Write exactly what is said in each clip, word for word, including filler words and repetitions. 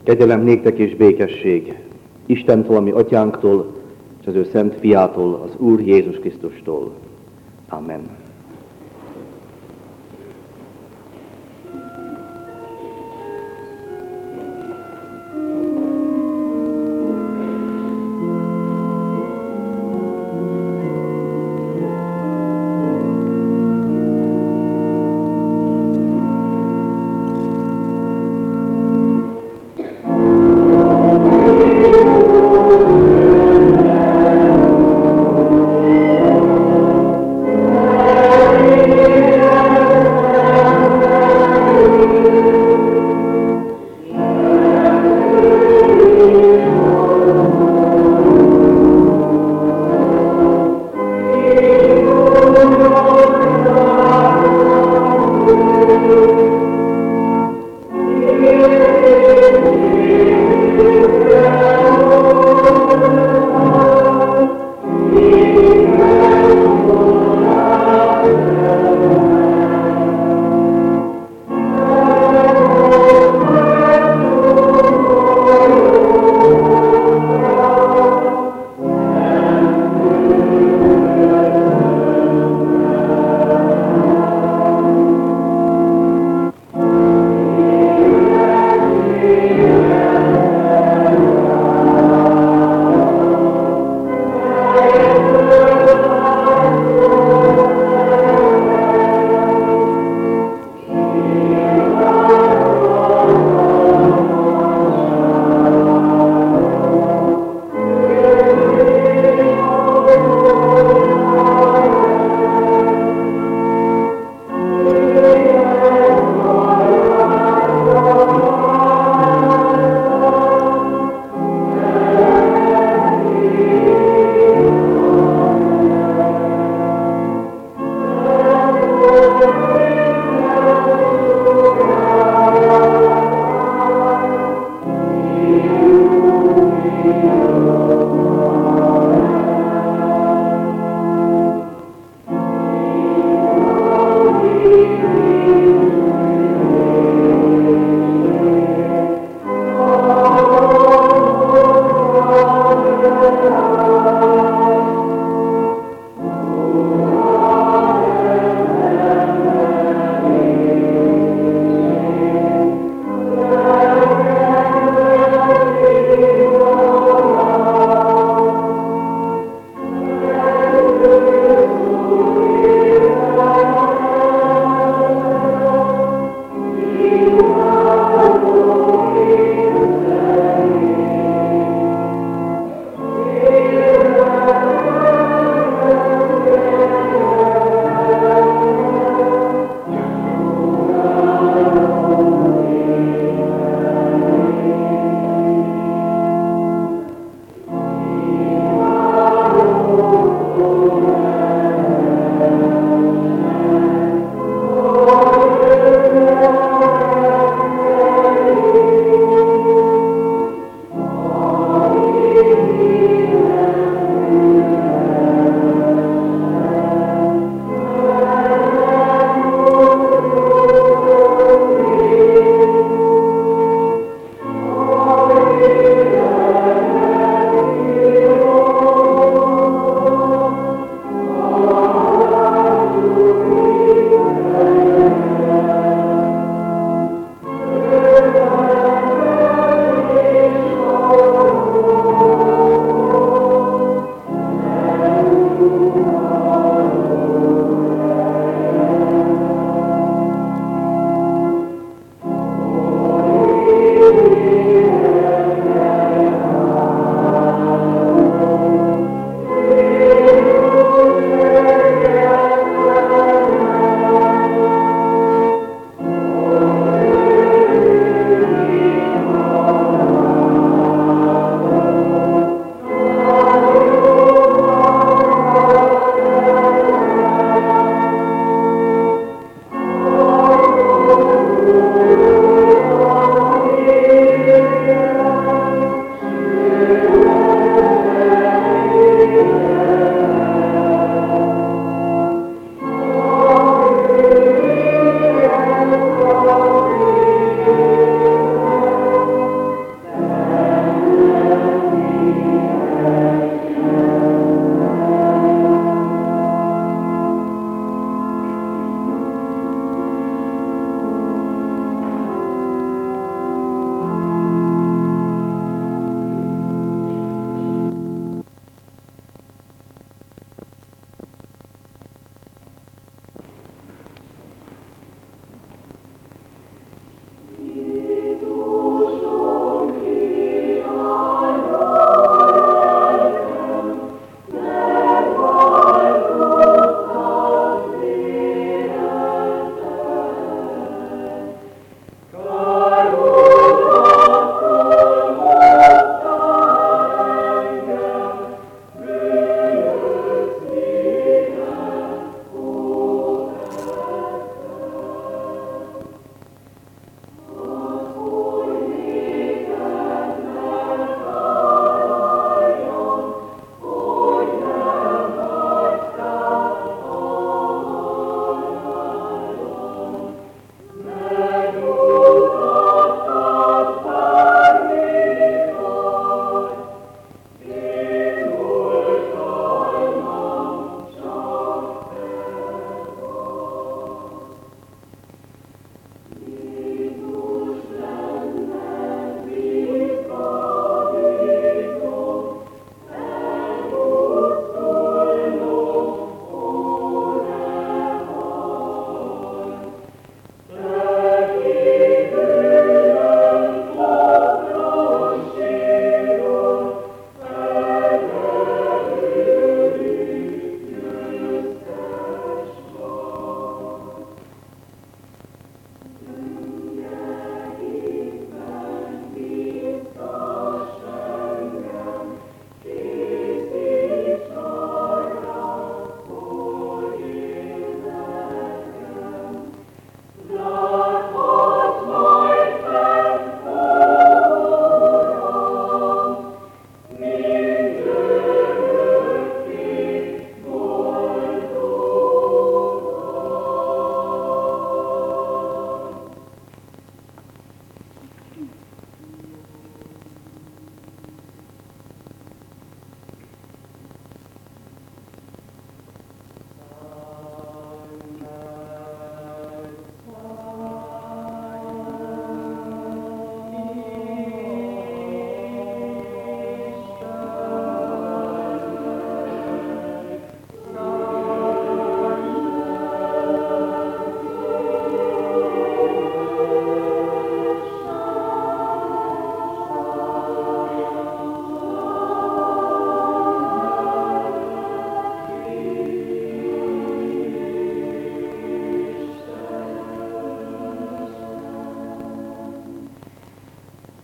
Kegyelem néktek és békesség Istentől, ami atyánktól, és az ő szent fiától, az Úr Jézus Krisztustól. Amen. Amen.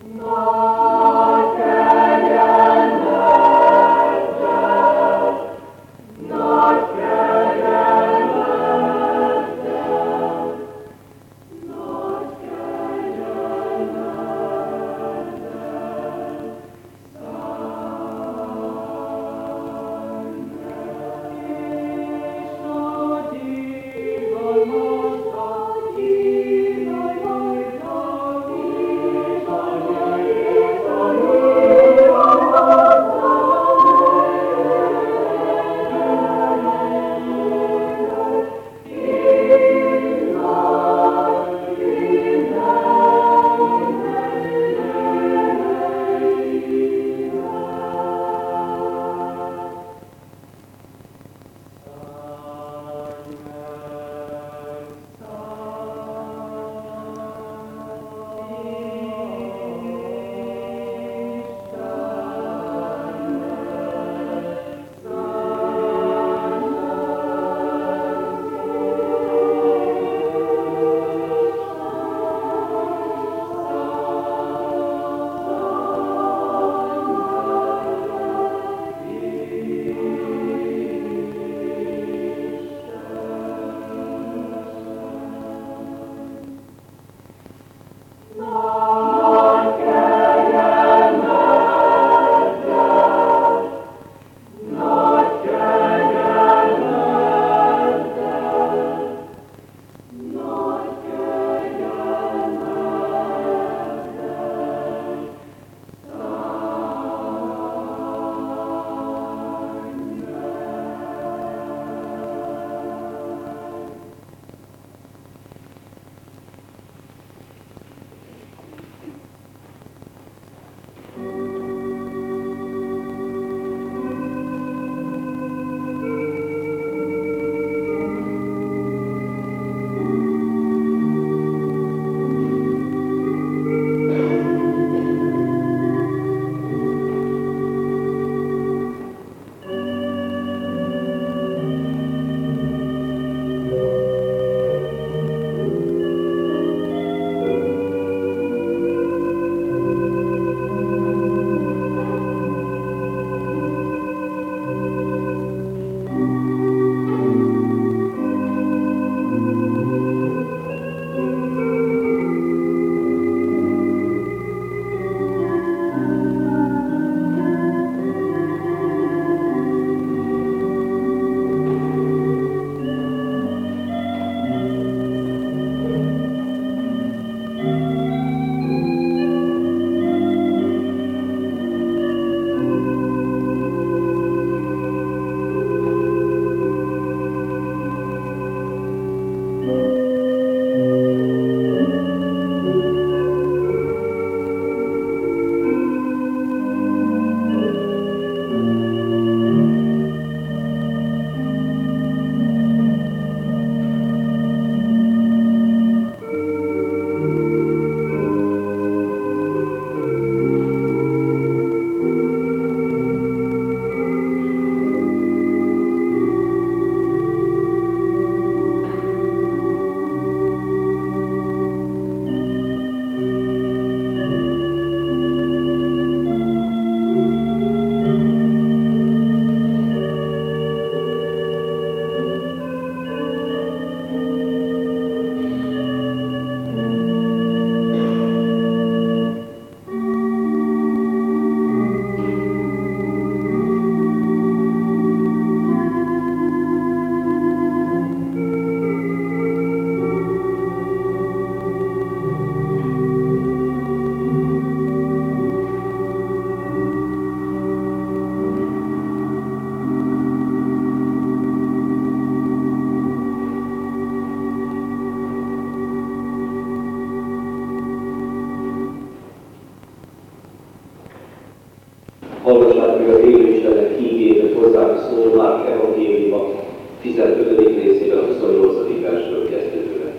Hallgassák meg az élő Istennek hígét, hogy hozzánk szól Márk evangéliuma tizenötödik részében a huszonnyolcadik versről kezdődően.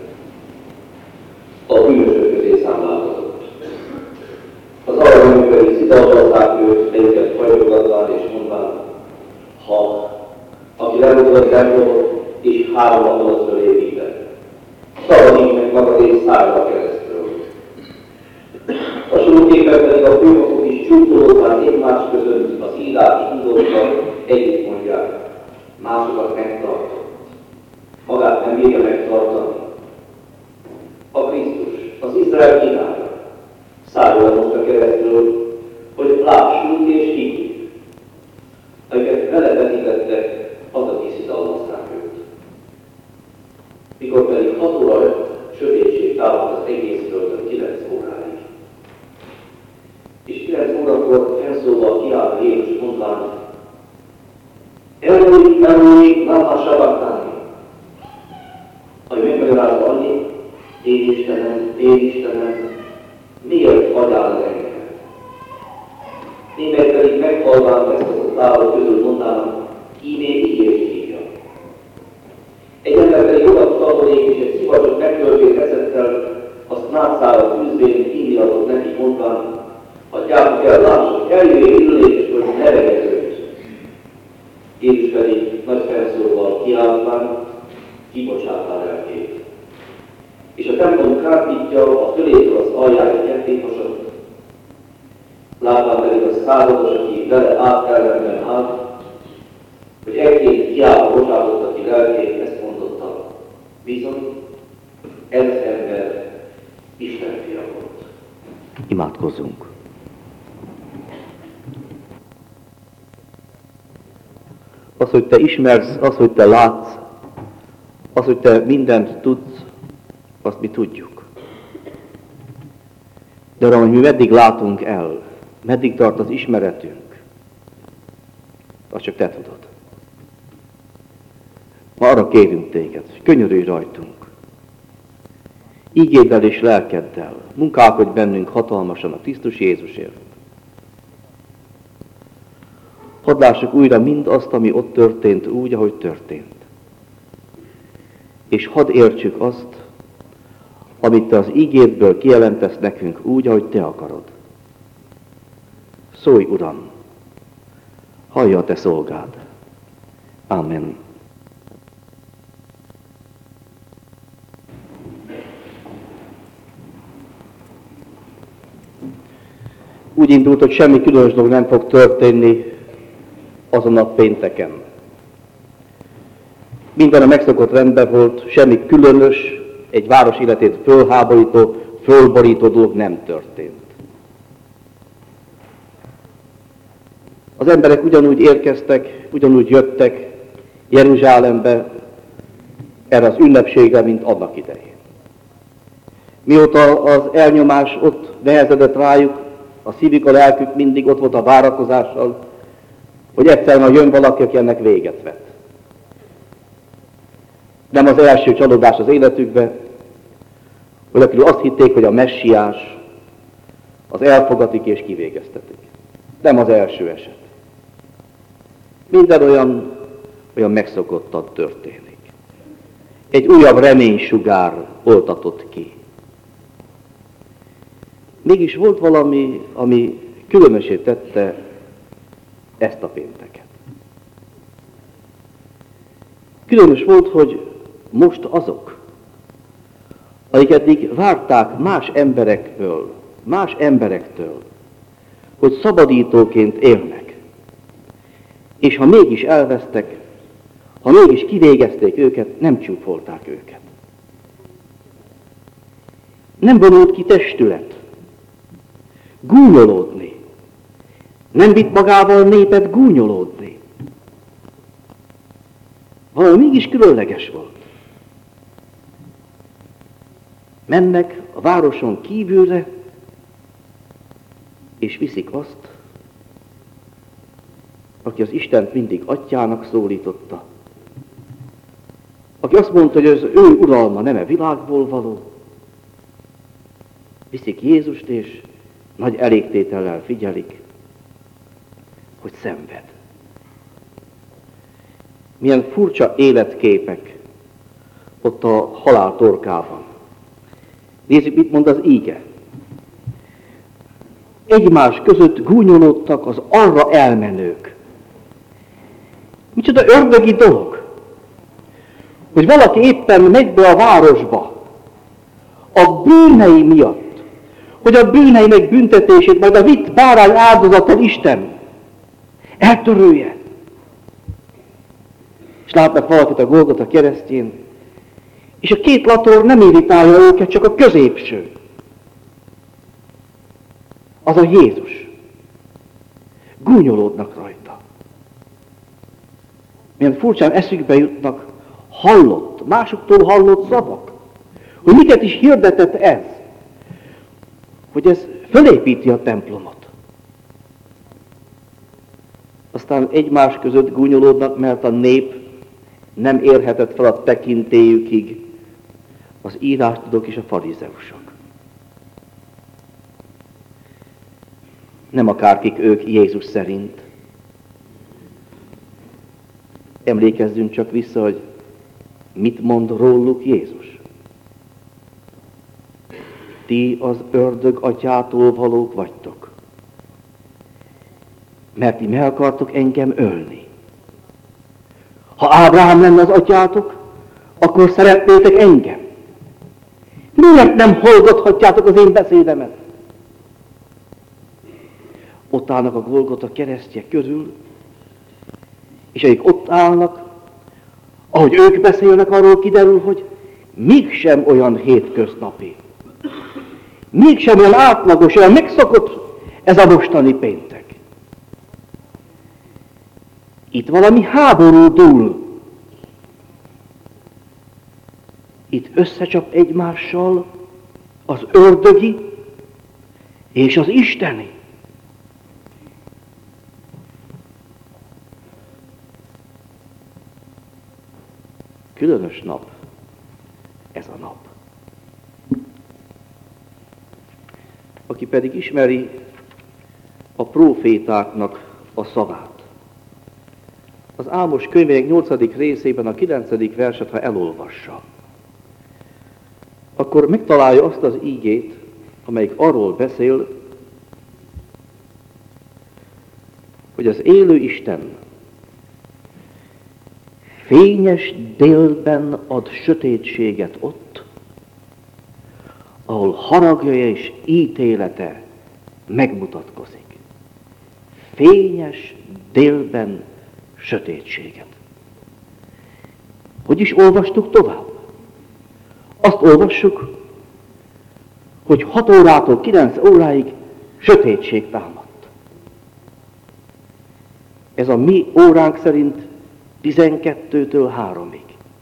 A bűnösök közé számláltatott. Az aranyok pedig szidalmazták őt, melyiket fajrogatván és mondván, ha aki lemondta a templomot és három nap alatt fölépített, szabadít meg magad és szállva keresztül. A Hasonlóképpen pedig a főpapok is csúfolódván egymás között az írás indultak, együtt mondják, másokat megtartott. Magát nem bírja megtartani. A Krisztus, az Izrael királya, szállóan most a keresztről, hogy lássunk és higgyük, amiket vele vetítettek, adat hiszidalmazták őt. Mikor pedig hat óra lett, sötétség támadt az egész földön kilenc óráig. És kilenc órakor felszólva kiállt Jézus mondván, Eloi, Eloi, lama sabachthani, ami megmagyarázza annyi, én Istenem, én Istenem, miért hagyál engem? Némelyek pedig meghalván ezt az lábak közül mondának, íme ígért hívja. Egy ember pedig odatartonék, és egy szivacsot megtöltét eszettel, azt nátszára fűzvén inni adott neki mondván, adjátok el, lássuk, eljöjjél ülés, hogy ne vegye őt. Jézus pedig nagy felszólval kiáltván, kibocsátá lelkét. És a templom kárpítja a fölétől az aljáig kettéhasadott. Látván pedig a százados, aki vele átkellemben állt, hogy ekként hiába bocsátotta ki lelkét, ezt mondotta, bizony, ez ember Isten fia volt. Imádkozzunk. Az, hogy te ismersz, az, hogy te látsz, az, hogy te mindent tudsz, azt mi tudjuk. De arra, hogy mi meddig látunk el, meddig tart az ismeretünk, azt csak te tudod. Ma arra kérünk téged, hogy könyörülj rajtunk. Ígéddel és lelkeddel munkálkodj bennünk hatalmasan a Krisztus Jézusért. Hadd lássuk újra mindazt, ami ott történt úgy, ahogy történt. És hadd értsük azt, amit te az ígédből kijelentesz nekünk úgy, ahogy te akarod. Szólj, Uram, hallja a te szolgád. Amen. Úgy indult, hogy semmi különös dolog nem fog történni azon a pénteken. Minden a megszokott rendben volt, semmi különös, egy város életét fölháborító, fölborító dolog nem történt. Az emberek ugyanúgy érkeztek, ugyanúgy jöttek Jeruzsálembe erre az ünnepségre, mint annak idején. Mióta az elnyomás ott nehezedett rájuk, a szívük, a lelkük mindig ott volt a várakozással, hogy egyszerűen jön valaki, aki ennek véget vet. Nem az első csalódás az életükbe, hogy akiről azt hitték, hogy a messiás, az elfogatik és kivégeztetik. Nem az első eset. Minden olyan, olyan megszokottan történik. Egy újabb reménysugár oltatott ki. Mégis volt valami, ami különösé tette ezt a pénteket. Különös volt, hogy most azok, akik eddig várták más emberekből, más emberektől, hogy szabadítóként élnek, és ha mégis elvesztek, ha mégis kivégezték őket, nem csúfolták őket. Nem vonult ki testület, gúnyolódni. Nem vitt magával népet gúnyolódni. Valami mégis különleges volt. Mennek a városon kívülre, és viszik azt, aki az Istent mindig atyának szólította, aki azt mondta, hogy az ő uralma nem e világból való, viszik Jézust, és nagy elégtétellel figyelik, hogy szenved. Milyen furcsa életképek ott a halál torkában. Nézzük, mit mond az íge. Egymás között gúnyolódtak az arra elmenők. Micsoda ördögi dolog, hogy valaki éppen megy be a városba a bűnei miatt, hogy a bűneinek büntetését majd a vitt bárány áldozattal Isten eltörölje. És látnak valakit a Golgota keresztjén, és a két lator nem irritálja őket, csak a középső. Az a Jézus. Gúnyolódnak rajta. Milyen furcsán eszükbe jutnak hallott, másoktól hallott szavak. Hogy miket is hirdetett ez. Hogy ez fölépíti a templomot. Aztán egymás között gúnyolódnak, mert a nép nem érhetett fel a tekintélyükig, az írástudók és a farizeusok. Nem akárkik ők Jézus szerint. Emlékezzünk csak vissza, hogy mit mond róluk Jézus. Ti az ördög atyától valók vagytok, mert ti meg akartok engem ölni. Ha Ábrahám lenne az atyátok, akkor szeretnétek engem. Miért nem hallgathatjátok az én beszédemet? Ott állnak a Golgota keresztje közül, és akik ott állnak, ahogy ők beszélnek, arról kiderül, hogy mégsem olyan hétköznapi. Mégsem olyan átlagos, olyan megszokott ez a mostani péntek. Itt valami háború dúl. Itt összecsap egymással az ördögi és az isteni. Különös nap ez a nap. Aki pedig ismeri a prófétáknak a szavát. Az Ámos könyvének nyolcadik részében a kilencedik verset, ha elolvassa, akkor megtalálja azt az ígét, amelyik arról beszél, hogy az élő Isten fényes délben ad sötétséget ott, ahol haragja és ítélete megmutatkozik. Fényes délben sötétséget. Hogy is olvastuk tovább? Azt olvassuk, hogy hat órától kilenc óráig sötétség támadt. Ez a mi óránk szerint tizenkettőtől háromig.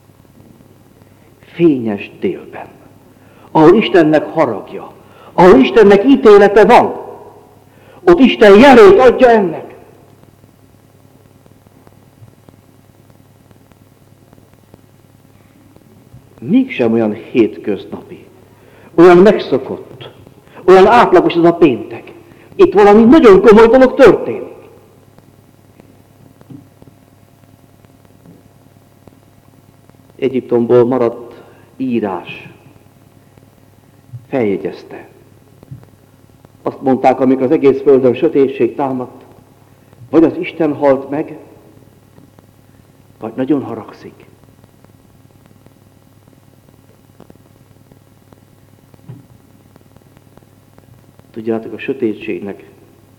Fényes délben. Ahol Istennek haragja, ahol Istennek ítélete van, ott Isten jelét adja ennek. Mégsem olyan hétköznapi, olyan megszokott, olyan átlagos az a péntek. Itt valami nagyon komoly dolog történik. Egyiptomból maradt írás feljegyezte. Azt mondták, amikor az egész földön sötétség támadt, vagy az Isten halt meg, vagy nagyon haragszik. Tudjátok, a sötétségnek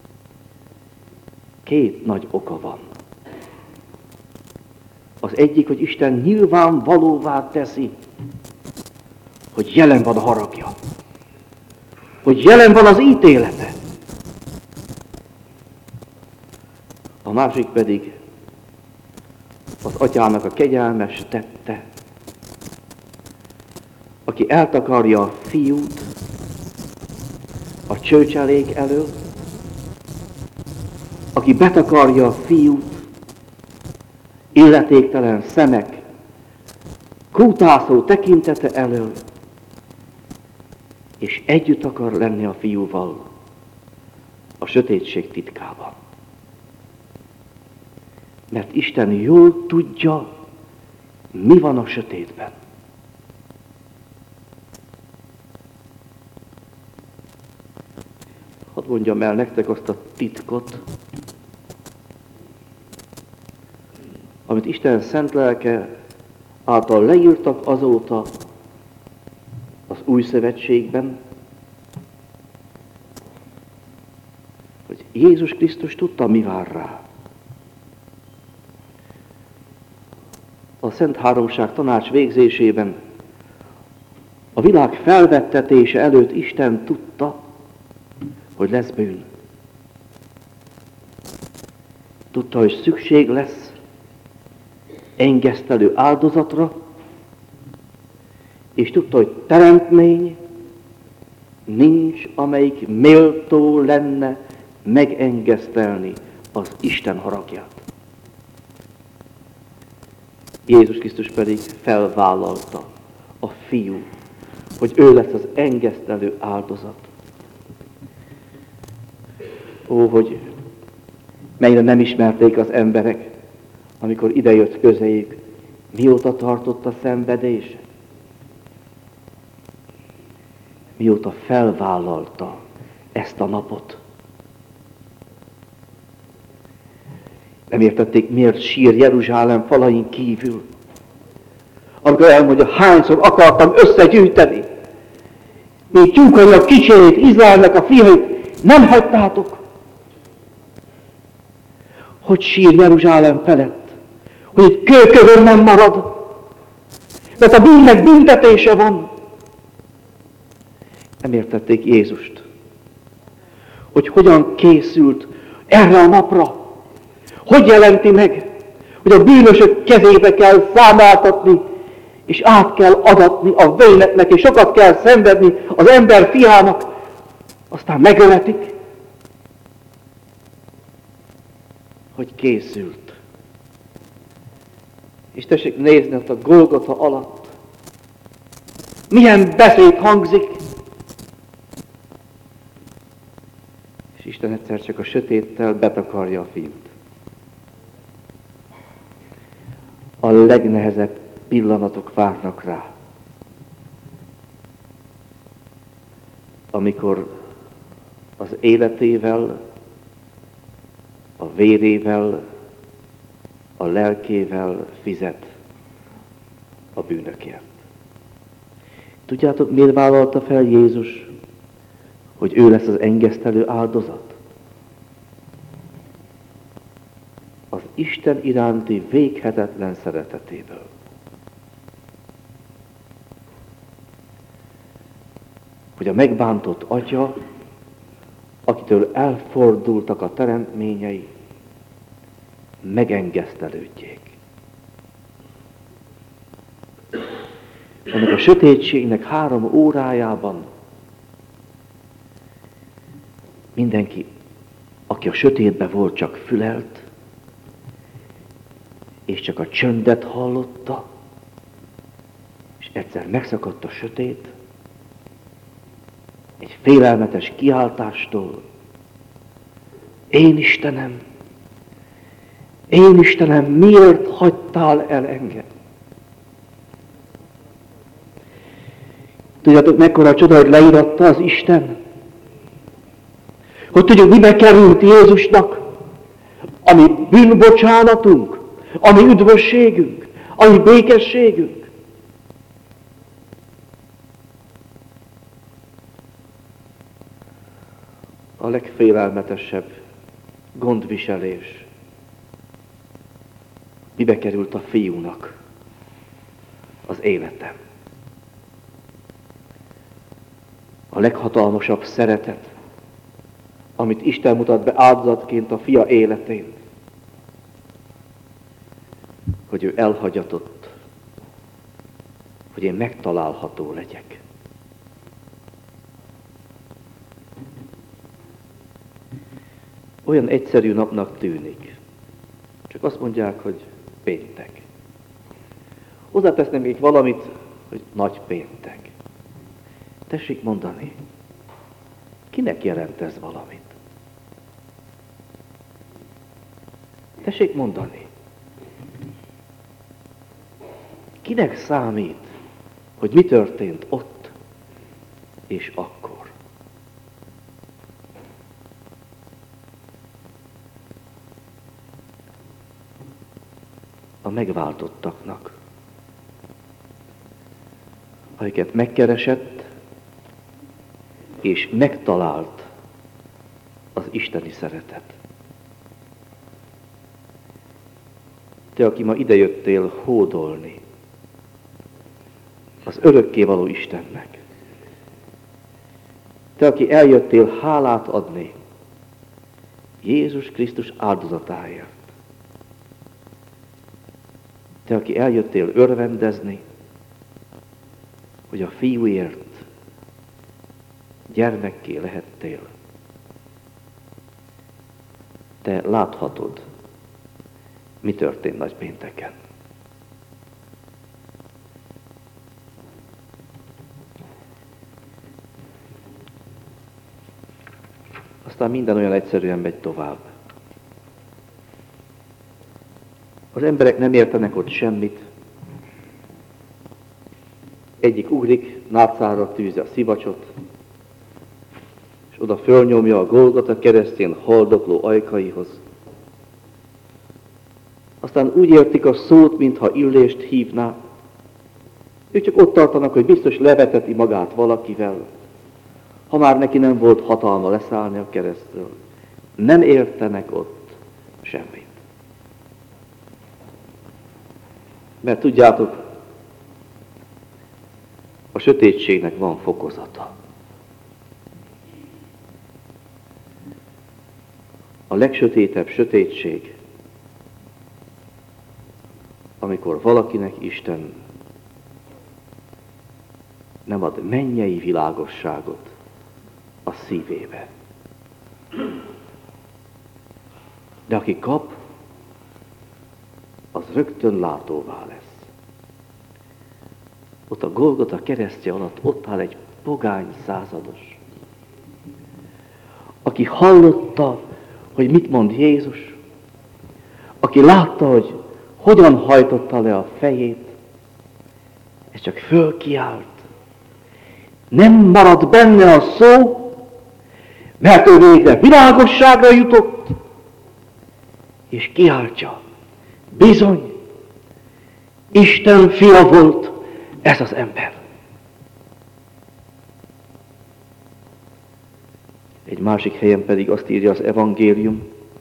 két nagy oka van. Az egyik, hogy Isten nyilvánvalóvá teszi, hogy jelen van a haragja, hogy jelen van az ítélete. A másik pedig az atyának a kegyelmes tette, aki eltakarja a fiút a csőcselék elől, aki betakarja a fiút illetéktelen szemek, kútászó tekintete elől, és együtt akar lenni a fiúval a sötétség titkában. Mert Isten jól tudja, mi van a sötétben. Hadd mondjam el nektek azt a titkot, amit Isten szent lelke által leírtak azóta az új szövetségben, hogy Jézus Krisztus tudta, mi vár rá. A Szent Háromság tanács végzésében a világ felvettetése előtt Isten tudta, hogy lesz bűn. Tudta, hogy szükség lesz engesztelő áldozatra, és tudta, hogy teremtmény nincs, amelyik méltó lenne megengesztelni az Isten haragját. Jézus Krisztus pedig felvállalta a fiú, hogy ő lesz az engesztelő áldozat. Ó, hogy melyre nem ismerték az emberek, amikor idejött közéjük, mióta tartott a szenvedés, mióta felvállalta ezt a napot. Nem értették, miért sír Jeruzsálem falain kívül. Amikor elmondja, hányszor akartam összegyűjteni, még tyúkainak kicsérét, Izraelnek a fiait nem hagytátok. Hogy sír Jeruzsálem felett, hogy egy kőkövön nem marad, mert a bűnnek büntetése van. Nem értették Jézust, hogy hogyan készült erre a napra, hogy jelenti meg, hogy a bűnösök kezébe kell számáltatni, és át kell adatni a vénetnek, és sokat kell szenvedni az ember fiának, aztán megöletik, hogy készült. És tessék nézni ott a Golgota alatt, milyen beszéd hangzik, és Isten egyszer csak a sötéttel betakarja a fiút. A legnehezebb pillanatok várnak rá, amikor az életével, a vérével, a lelkével fizet a bűnökért. Tudjátok, miért vállalta fel Jézus, hogy ő lesz az engesztelő áldozat? Az Isten iránti véghetetlen szeretetéből. Hogy a megbántott atya, akitől elfordultak a teremtményei, megengesztelődjék. Ennek a sötétségnek három órájában mindenki, aki a sötétbe volt, csak fülelt, és csak a csöndet hallotta, és egyszer megszakadt a sötét, egy félelmetes kiáltástól. Én Istenem, én Istenem, miért hagytál el engem? Tudjátok, mekkora csoda, hogy leíratta az Isten? Hogy tudjuk, mibe került Jézusnak? Ami bűnbocsánatunk, ami üdvösségünk, ami békességünk. A legfélelmetesebb gondviselés mibe került a fiúnak? Az életem. A leghatalmasabb szeretet, amit Isten mutat be áldozatként a fia életén, hogy ő elhagyatott, hogy én megtalálható legyek. Olyan egyszerű napnak tűnik. Csak azt mondják, hogy péntek. Hozzátesznek még valamit, hogy nagy péntek. Tessék mondani, kinek jelent ez valamit? Tessék mondani, kinek számít, hogy mi történt ott és akkor? A megváltottaknak, akiket megkeresett és megtalált az isteni szeretet. Te, aki ma idejöttél hódolni az örökkévaló Istennek. Te, aki eljöttél hálát adni Jézus Krisztus áldozatáért. Te, aki eljöttél örvendezni, hogy a fiúért gyermekké lehettél. Te láthatod, mi történt nagypénteken. Aztán minden olyan egyszerűen megy tovább. Az emberek nem értenek ott semmit. Egyik ugrik, nátszára tűzi a szivacsot, és oda fölnyomja a Golgota keresztjén haldokló ajkaihoz. Aztán úgy értik a szót, mintha illést hívná. Ők csak ott tartanak, hogy biztos leveteti magát valakivel, ha már neki nem volt hatalma leszállni a keresztről. Nem értenek ott semmit. Mert tudjátok, a sötétségnek van fokozata. A legsötétebb sötétség, amikor valakinek Isten nem ad mennyei világosságot a szívébe. De aki kap, az rögtön látóvá lesz. Ott a Golgota keresztje alatt ott áll egy pogány százados, aki hallotta, hogy mit mond Jézus, aki látta, hogy hogyan hajtotta le a fejét, és csak fölkiált. Nem maradt benne a szó, mert ő végre világosságra jutott, és kiáltja, bizony, Isten fia volt ez az ember. Egy másik helyen pedig azt írja az evangélium,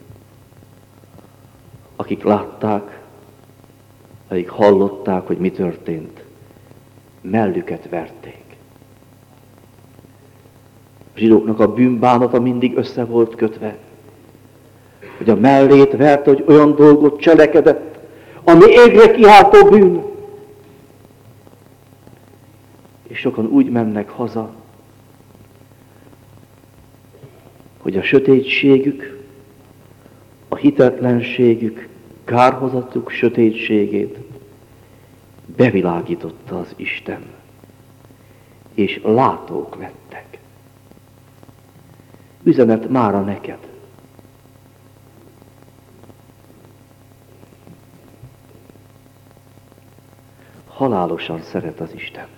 akik látták, akik hallották, hogy mi történt, mellüket verték. A zsidóknak a bűnbánata mindig össze volt kötve, hogy a mellét verte, hogy olyan dolgot cselekedett, ami égre kiáltó bűn. És sokan úgy mennek haza, hogy a sötétségük, a hitetlenségük, kárhozatuk sötétségét bevilágította az Isten, és látók lettek. Üzenet mára neked. Halálosan szeret az Isten.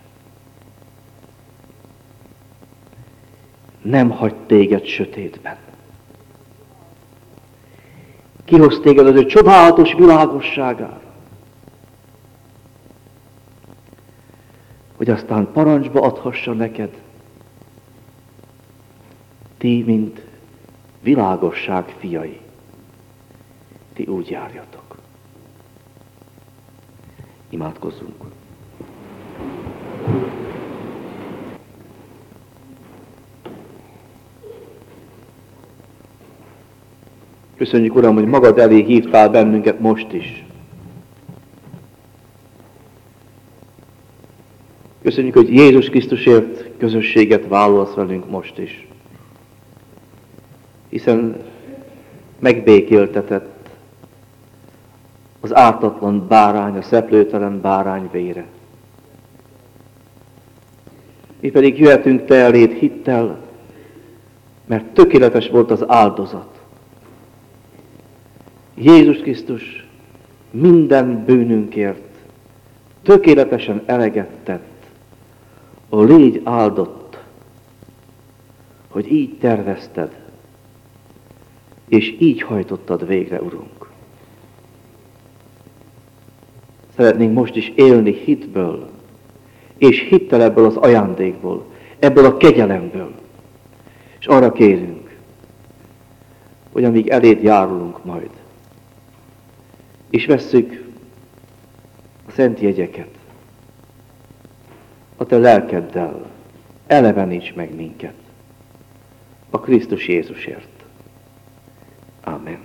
Nem hagy téged sötétben. Kihoz téged az ő csodálatos világosságára, hogy aztán parancsba adhassa neked, ti, mint világosság fiai, ti úgy járjatok. Imádkozzunk. Köszönjük, Uram, hogy magad elé hívtál bennünket most is. Köszönjük, hogy Jézus Krisztusért közösséget vállalsz velünk most is. Hiszen megbékéltetett az ártatlan bárány, a szeplőtelen bárány vére. Mi pedig jöhetünk te eléd hittel, mert tökéletes volt az áldozat. Jézus Krisztus minden bűnünkért tökéletesen eleget tett. Ó, légy áldott, hogy így tervezted, és így hajtottad végre, Urunk. Szeretnénk most is élni hitből, és hittel ebből az ajándékból, ebből a kegyelemből. És arra kérünk, hogy amíg eléd járulunk majd, és vesszük a szent jegyeket, a te lelkeddel eleveníts meg minket a Krisztus Jézusért. Amen.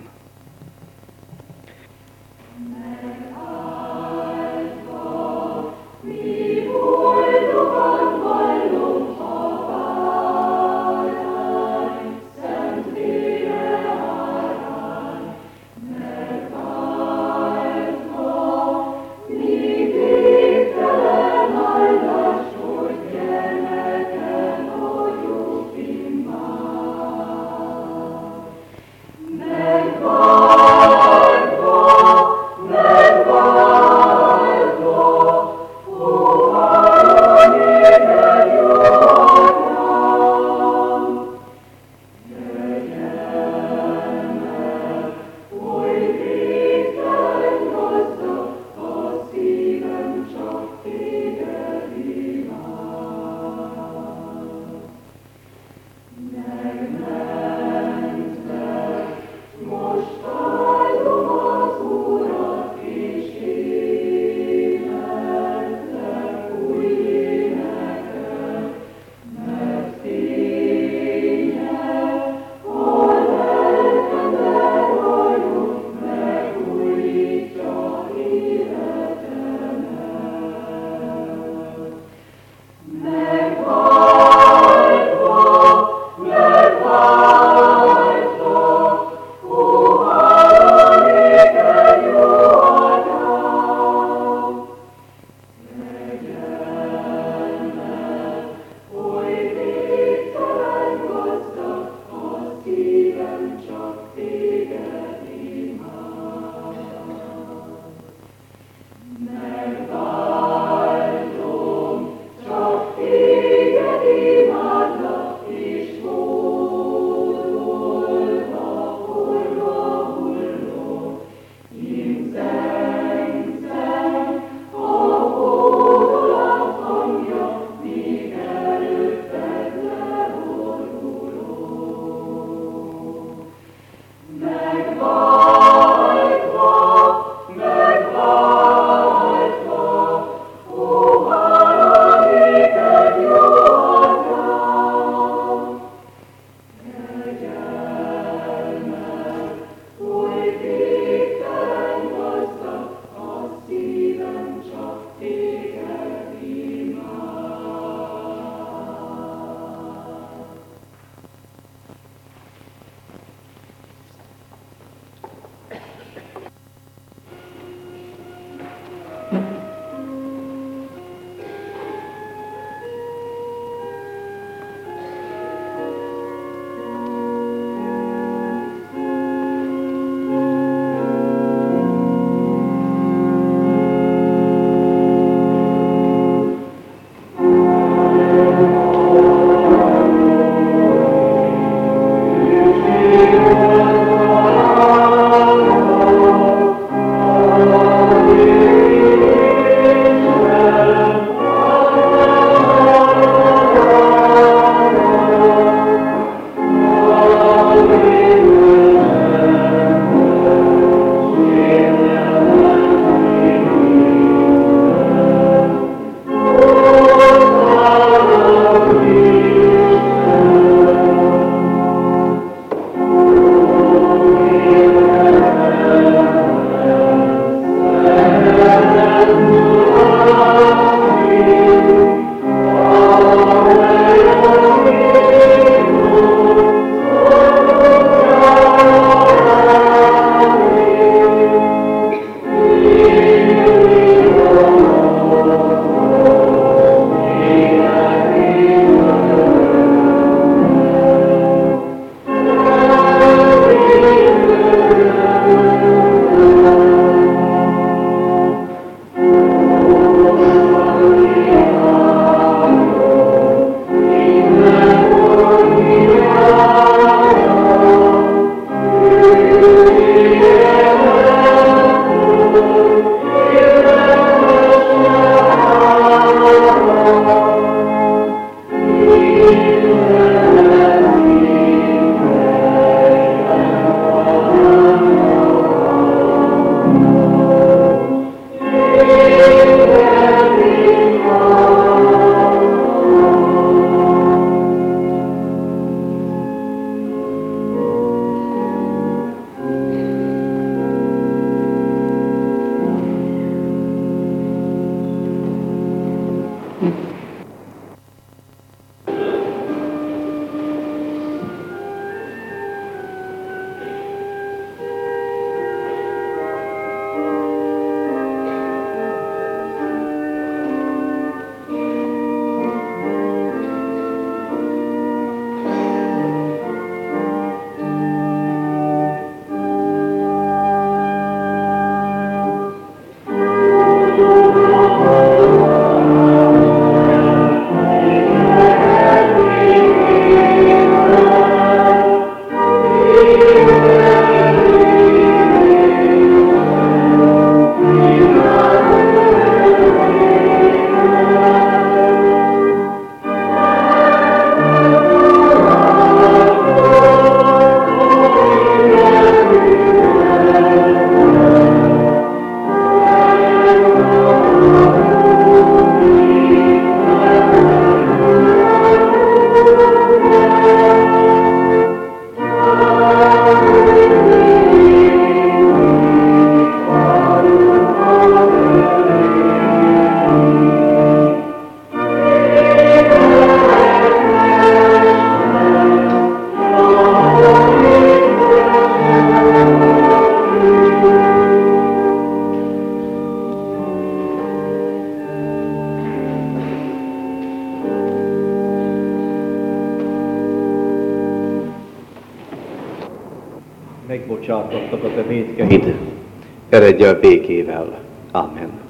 megbocsátottak a te vétkeid, eredj el békével. Amen.